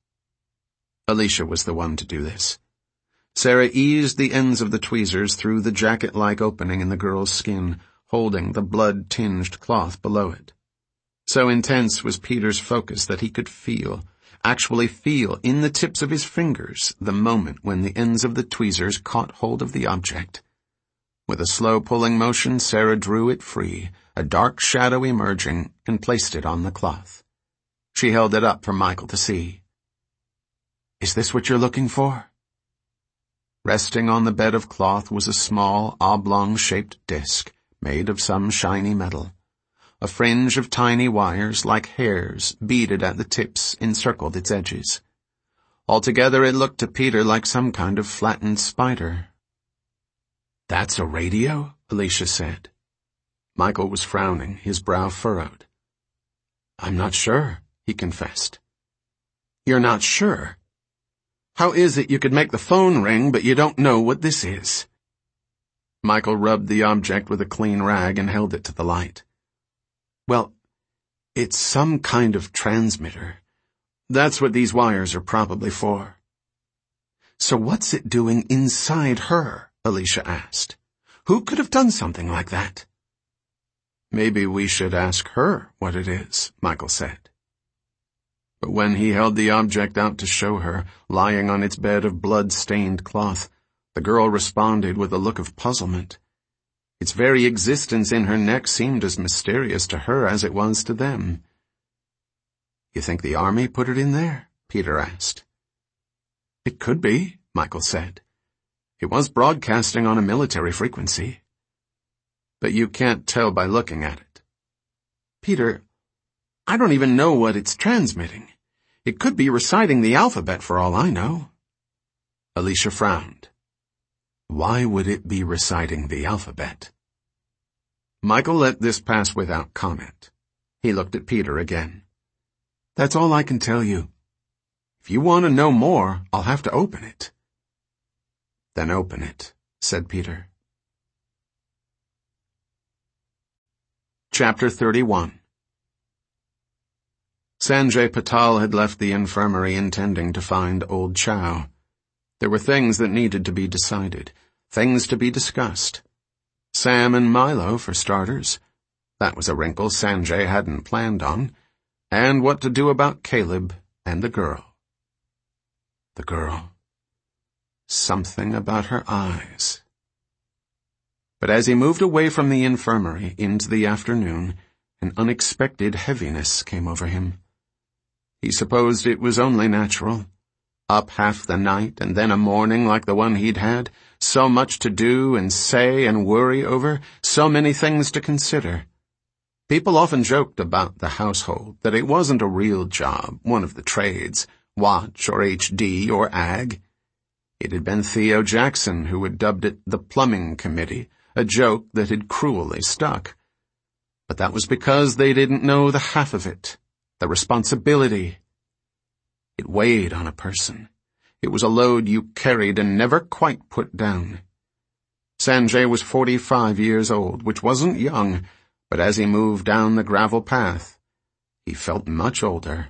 Alicia was the one to do this. Sarah eased the ends of the tweezers through the jacket-like opening in the girl's skin, holding the blood-tinged cloth below it. So intense was Peter's focus that he could feel, actually feel, in the tips of his fingers, the moment when the ends of the tweezers caught hold of the object. With a slow pulling motion, Sarah drew it free, a dark shadow emerging, and placed it on the cloth. She held it up for Michael to see. "Is this what you're looking for?" Resting on the bed of cloth was a small, oblong-shaped disc, made of some shiny metal. A fringe of tiny wires, like hairs, beaded at the tips, encircled its edges. Altogether it looked to Peter like some kind of flattened spider. "That's a radio?" Alicia said. Michael was frowning, his brow furrowed. "I'm not sure," he confessed. "You're not sure? How is it you could make the phone ring, but you don't know what this is?" Michael rubbed the object with a clean rag and held it to the light. "Well, it's some kind of transmitter. That's what these wires are probably for." "So what's it doing inside her?" Alicia asked. "Who could have done something like that?" "Maybe we should ask her what it is," Michael said. But when he held the object out to show her, lying on its bed of blood-stained cloth, the girl responded with a look of puzzlement. Its very existence in her neck seemed as mysterious to her as it was to them. "You think the army put it in there?" Peter asked. "It could be," Michael said. "It was broadcasting on a military frequency. But you can't tell by looking at it." "Peter, I don't even know what it's transmitting. It could be reciting the alphabet for all I know." Alicia frowned. Why would it be reciting the alphabet? Michael let this pass without comment. He looked at Peter again. "That's all I can tell you. If you want to know more, I'll have to open it." "Then open it," said Peter. Chapter thirty-one. Sanjay Patal had left the infirmary intending to find old Chow. There were things that needed to be decided, things to be discussed. Sam and Milo, for starters. That was a wrinkle Sanjay hadn't planned on. And what to do about Caleb and the girl. The girl. Something about her eyes. But as he moved away from the infirmary into the afternoon, an unexpected heaviness came over him. He supposed it was only natural. Up half the night and then a morning like the one he'd had, so much to do and say and worry over, so many things to consider. People often joked about the household, that it wasn't a real job, one of the trades, watch or H D or ag. It had been Theo Jackson who had dubbed it the plumbing committee, a joke that had cruelly stuck. But that was because they didn't know the half of it, the responsibility. It weighed on a person. It was a load you carried and never quite put down. Sanjay was forty-five years old, which wasn't young, but as he moved down the gravel path, he felt much older.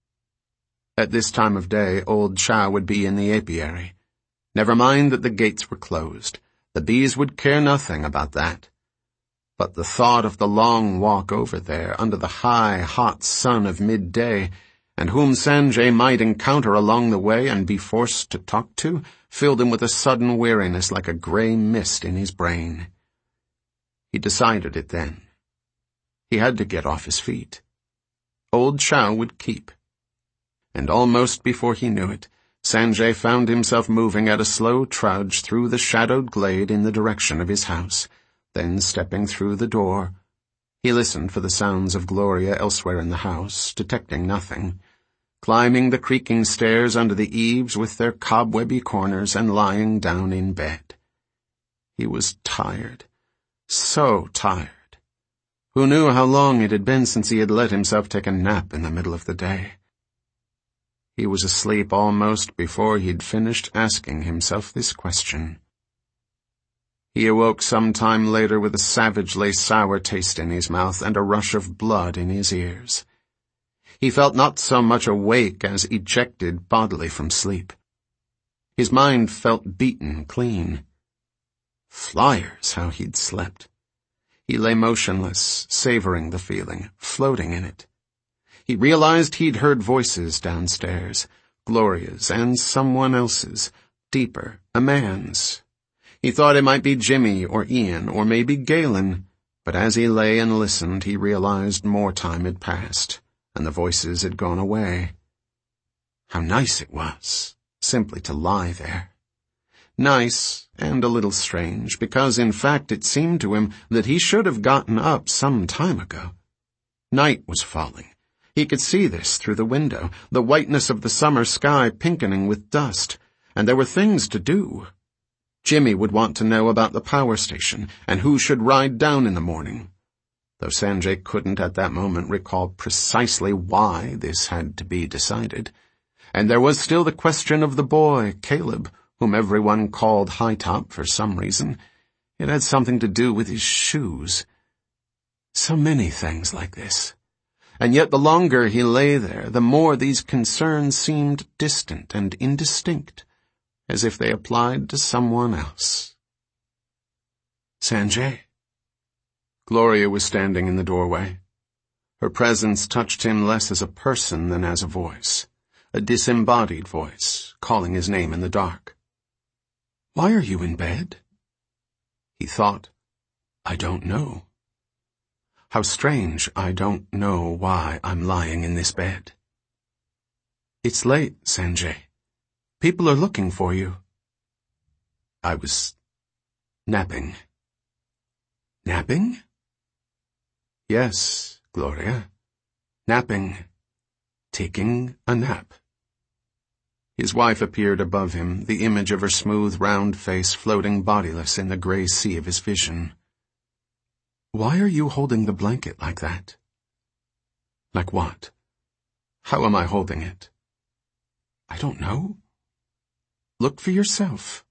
At this time of day, old Chow would be in the apiary. Never mind that the gates were closed. The bees would care nothing about that. But the thought of the long walk over there under the high, hot sun of midday, and whom Sanjay might encounter along the way and be forced to talk to, filled him with a sudden weariness like a grey mist in his brain. He decided it then. He had to get off his feet. Old Chow would keep. And almost before he knew it, Sanjay found himself moving at a slow trudge through the shadowed glade in the direction of his house. Then, stepping through the door, he listened for the sounds of Gloria elsewhere in the house, detecting nothing. Climbing the creaking stairs under the eaves with their cobwebby corners and lying down in bed. He was tired, So tired. Who knew how long it had been since he had let himself take a nap in the middle of the day? He was asleep almost before he'd finished asking himself this question. He awoke some time later with a savagely sour taste in his mouth and a rush of blood in his ears. He felt not so much awake as ejected bodily from sleep. His mind felt beaten clean. Flyers, how he'd slept. He lay motionless, savoring the feeling, floating in it. He realized he'd heard voices downstairs, Gloria's and someone else's, deeper, a man's. He thought it might be Jimmy or Ian or maybe Galen, but as he lay and listened he realized more time had passed, and the voices had gone away. How nice it was, simply to lie there. Nice, and a little strange, because in fact it seemed to him that he should have gotten up some time ago. Night was falling. He could see this through the window, the whiteness of the summer sky pinkening with dust, and there were things to do. Jimmy would want to know about the power station, and who should ride down in the morning, though Sanjay couldn't at that moment recall precisely why this had to be decided. And there was still the question of the boy, Caleb, whom everyone called High Top for some reason. It had something to do with his shoes. So many things like this. And yet the longer he lay there, the more these concerns seemed distant and indistinct, as if they applied to someone else. Sanjay. Gloria was standing in the doorway. Her presence touched him less as a person than as a voice, a disembodied voice, calling his name in the dark. Why are you in bed? He thought, I don't know. How strange, I don't know why I'm lying in this bed. It's late, Sanjay. People are looking for you. I was napping. Napping? Yes, Gloria. Napping. Taking a nap. His wife appeared above him, the image of her smooth, round face floating bodiless in the grey sea of his vision. Why are you holding the blanket like that? Like what? How am I holding it? I don't know. Look for yourself.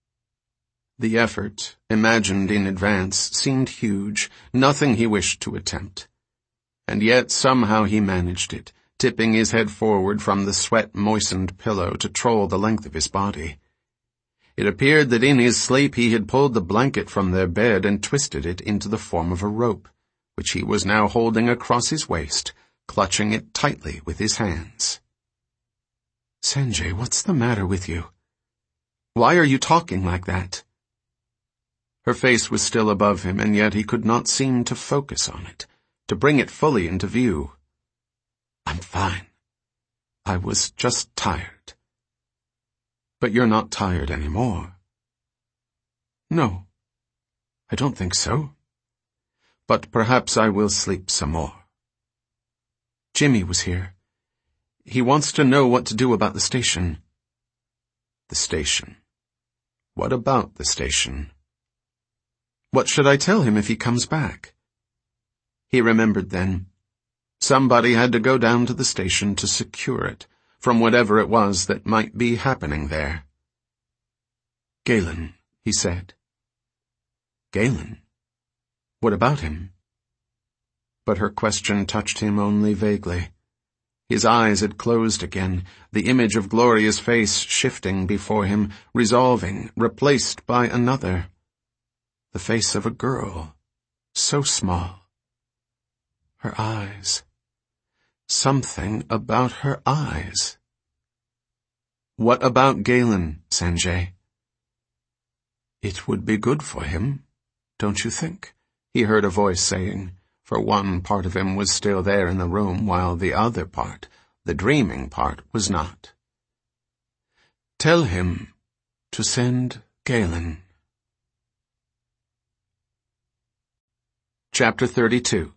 The effort, imagined in advance, seemed huge, nothing he wished to attempt. And yet somehow he managed it, tipping his head forward from the sweat-moistened pillow to troll the length of his body. It appeared that in his sleep he had pulled the blanket from their bed and twisted it into the form of a rope, which he was now holding across his waist, clutching it tightly with his hands. Sanjay, what's the matter with you? Why are you talking like that? Her face was still above him, and yet he could not seem to focus on it, to bring it fully into view. I'm fine. I was just tired. But you're not tired anymore. No, I don't think so. But perhaps I will sleep some more. Jimmy was here. He wants to know what to do about the station. The station. What about the station? What should I tell him if he comes back? He remembered then. Somebody had to go down to the station to secure it, from whatever it was that might be happening there. Galen, he said. Galen? What about him? But her question touched him only vaguely. His eyes had closed again, the image of Gloria's face shifting before him, resolving, replaced by another. The face of a girl, so small. Her eyes. Something about her eyes. What about Galen, Sanjay? It would be good for him, don't you think? He heard a voice saying, for one part of him was still there in the room, while the other part, the dreaming part, was not. Tell him to send Galen. Chapter thirty-two.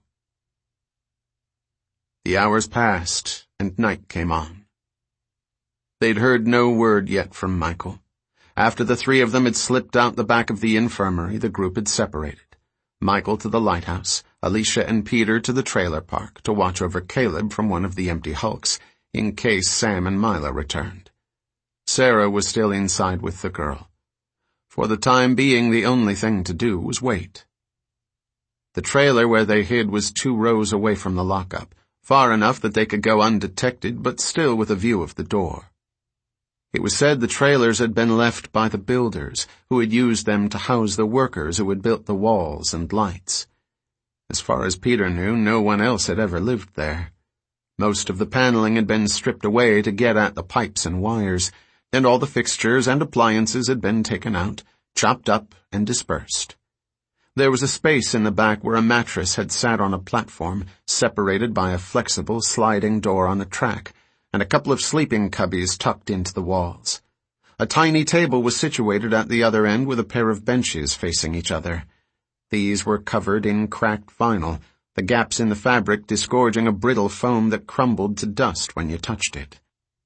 The hours passed, and night came on. They'd heard no word yet from Michael. After the three of them had slipped out the back of the infirmary, the group had separated. Michael to the lighthouse, Alicia and Peter to the trailer park to watch over Caleb from one of the empty hulks, in case Sam and Mila returned. Sarah was still inside with the girl. For the time being, the only thing to do was wait. The trailer where they hid was two rows away from the lockup, far enough that they could go undetected, but still with a view of the door. It was said the trailers had been left by the builders, who had used them to house the workers who had built the walls and lights. As far as Peter knew, no one else had ever lived there. Most of the paneling had been stripped away to get at the pipes and wires, and all the fixtures and appliances had been taken out, chopped up, and dispersed. There was a space in the back where a mattress had sat on a platform, separated by a flexible sliding door on the track, and a couple of sleeping cubbies tucked into the walls. A tiny table was situated at the other end with a pair of benches facing each other. These were covered in cracked vinyl, the gaps in the fabric disgorging a brittle foam that crumbled to dust when you touched it.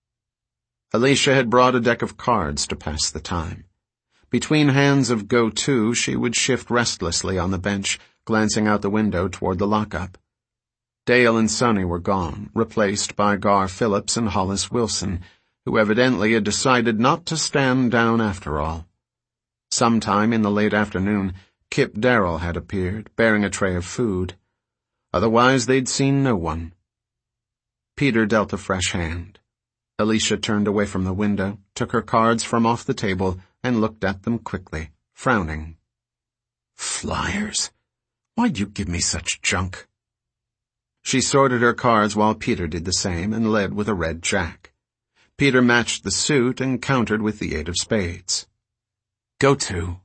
Alicia had brought a deck of cards to pass the time. Between hands of go-to, she would shift restlessly on the bench, glancing out the window toward the lockup. Dale and Sonny were gone, replaced by Gar Phillips and Hollis Wilson, who evidently had decided not to stand down after all. Sometime in the late afternoon, Kip Darrell had appeared, bearing a tray of food. Otherwise, they'd seen no one. Peter dealt a fresh hand. Alicia turned away from the window, took her cards from off the table, and looked at them quickly, frowning. Flyers. Why'd you give me such junk? She sorted her cards while Peter did the same and led with a red jack. Peter matched the suit and countered with the eight of spades. Go to.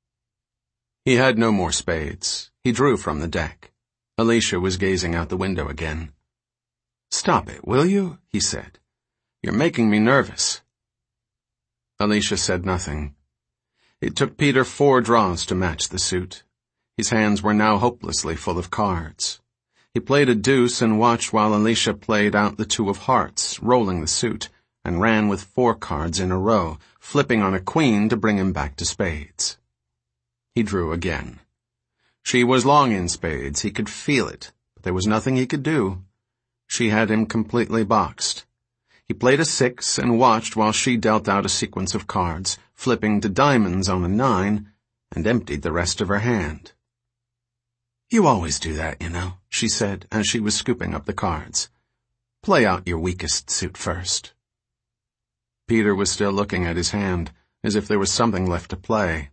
He had no more spades. He drew from the deck. Alicia was gazing out the window again. Stop it, will you? He said. You're making me nervous. Alicia said nothing. It took Peter four draws to match the suit. His hands were now hopelessly full of cards. He played a deuce and watched while Alicia played out the two of hearts, rolling the suit, and ran with four cards in a row, flipping on a queen to bring him back to spades. He drew again. She was long in spades, he could feel it, but there was nothing he could do. She had him completely boxed. He played a six and watched while she dealt out a sequence of cards, flipping to diamonds on a nine, and emptied the rest of her hand. You always do that, you know, she said as she was scooping up the cards. Play out your weakest suit first. Peter was still looking at his hand, as if there was something left to play.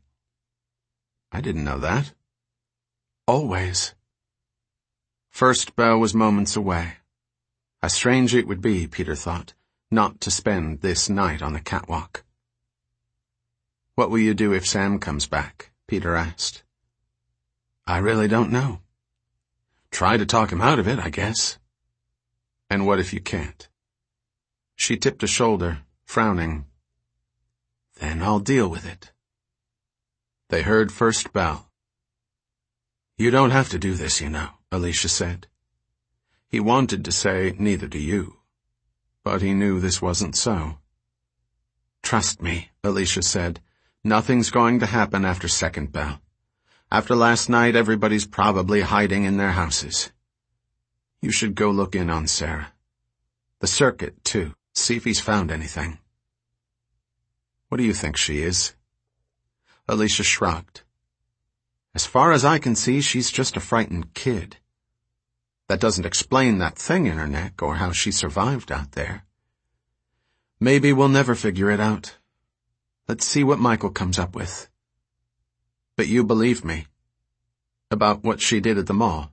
I didn't know that. Always. First bell was moments away. How strange it would be, Peter thought, not to spend this night on the catwalk. What will you do if Sam comes back? Peter asked. I really don't know. Try to talk him out of it, I guess. And what if you can't? She tipped a shoulder, frowning. Then I'll deal with it. They heard first bell. You don't have to do this, you know, Alicia said. He wanted to say, neither do you. But he knew this wasn't so. Trust me, Alicia said. Nothing's going to happen after second bell. After last night, everybody's probably hiding in their houses. You should go look in on Sarah. The circuit, too. See if he's found anything. What do you think she is? Alicia shrugged. As far as I can see, she's just a frightened kid. That doesn't explain that thing in her neck or how she survived out there. Maybe we'll never figure it out. Let's see what Michael comes up with. But you believe me. About what she did at the mall.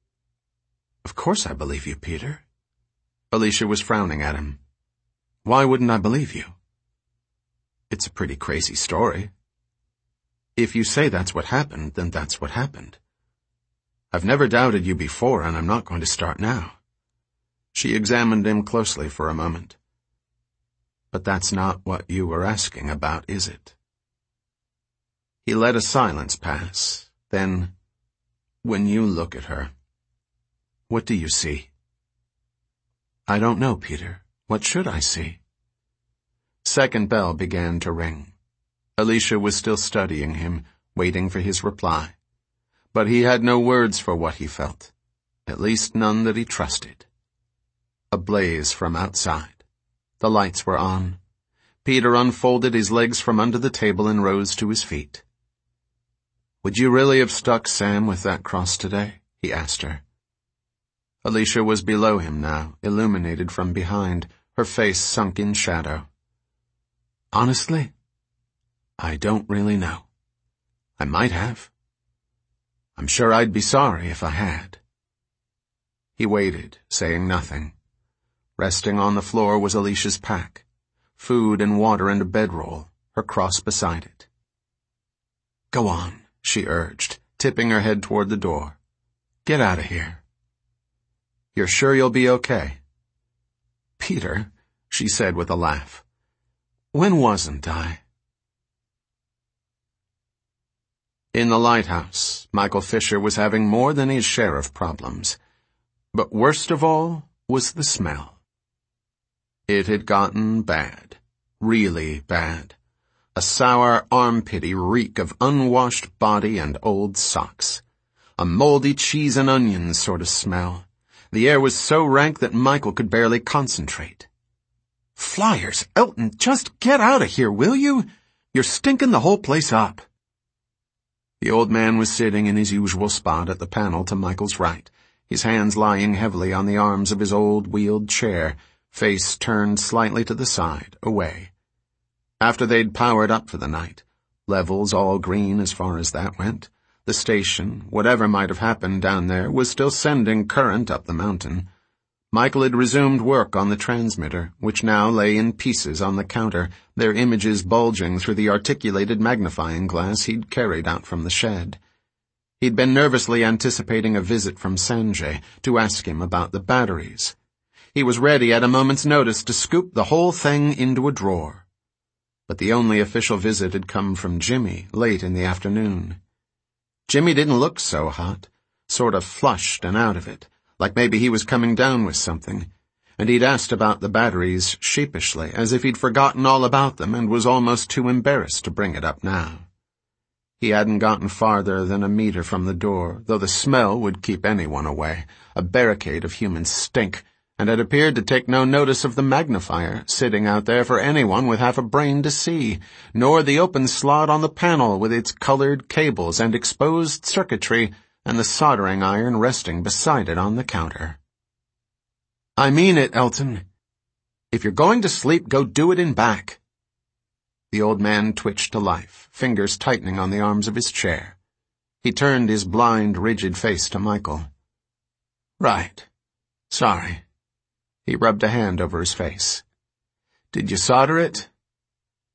Of course I believe you, Peter. Alicia was frowning at him. Why wouldn't I believe you? It's a pretty crazy story. If you say that's what happened, then that's what happened. I've never doubted you before, and I'm not going to start now. She examined him closely for a moment. But that's not what you were asking about, is it? He let a silence pass. Then, when you look at her, what do you see? I don't know, Peter. What should I see? Second bell began to ring. Alicia was still studying him, waiting for his reply. but he had no words for what he felt, at least none that he trusted. A blaze from outside. The lights were on. Peter unfolded his legs from under the table and rose to his feet. "Would you really have stuck Sam with that cross today?" he asked her. Alicia was below him now, illuminated from behind, her face sunk in shadow. "Honestly, I don't really know. I might have. I'm sure I'd be sorry if I had." He waited, saying nothing. Resting on the floor was Alicia's pack. Food and water and a bedroll, her cross beside it. "Go on," she urged, tipping her head toward the door. "Get out of here." "You're sure you'll be okay?" "Peter," she said with a laugh. "When wasn't I?" In the lighthouse, Michael Fisher was having more than his share of problems. But worst of all was the smell. It had gotten bad. Really bad. A sour, armpity reek of unwashed body and old socks. A moldy cheese and onions sort of smell. The air was so rank that Michael could barely concentrate. "Flyers, Elton, just get out of here, will you? You're stinking the whole place up." The old man was sitting in his usual spot at the panel to Michael's right, his hands lying heavily on the arms of his old wheeled chair, face turned slightly to the side, away. After they'd powered up for the night, levels all green as far as that went, the station, whatever might have happened down there, was still sending current up the mountain. Michael had resumed work on the transmitter, which now lay in pieces on the counter, their images bulging through the articulated magnifying glass he'd carried out from the shed. He'd been nervously anticipating a visit from Sanjay to ask him about the batteries. He was ready at a moment's notice to scoop the whole thing into a drawer. But the only official visit had come from Jimmy late in the afternoon. Jimmy didn't look so hot, sort of flushed and out of it, like maybe he was coming down with something, and he'd asked about the batteries sheepishly, as if he'd forgotten all about them and was almost too embarrassed to bring it up now. He hadn't gotten farther than a meter from the door, though the smell would keep anyone away, a barricade of human stink, and had appeared to take no notice of the magnifier sitting out there for anyone with half a brain to see, nor the open slot on the panel with its colored cables and exposed circuitry and the soldering iron resting beside it on the counter. "I mean it, Elton. If you're going to sleep, go do it in back." The old man twitched to life, fingers tightening on the arms of his chair. He turned his blind, rigid face to Michael. "Right. Sorry." He rubbed a hand over his face. "Did you solder it?"